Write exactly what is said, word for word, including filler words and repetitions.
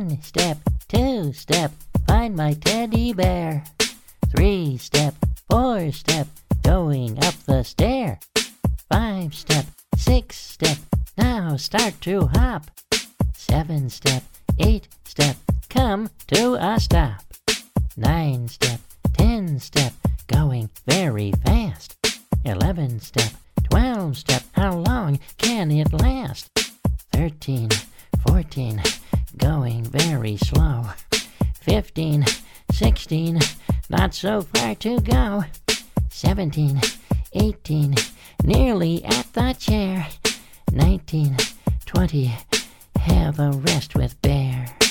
One step, two step, find my teddy bear. Three step, four step, going up the stair. Five step, six step, now start to hop. Seven step, eight step, come to a stop. Nine step, ten step, going very fast. Eleven step, twelve step, how long can it last? Thirteen, fourteen, going very slow. Fifteen, sixteen, not so far to go. Seventeen, eighteen, nearly at the chair. Nineteen, twenty, have a rest with Bear.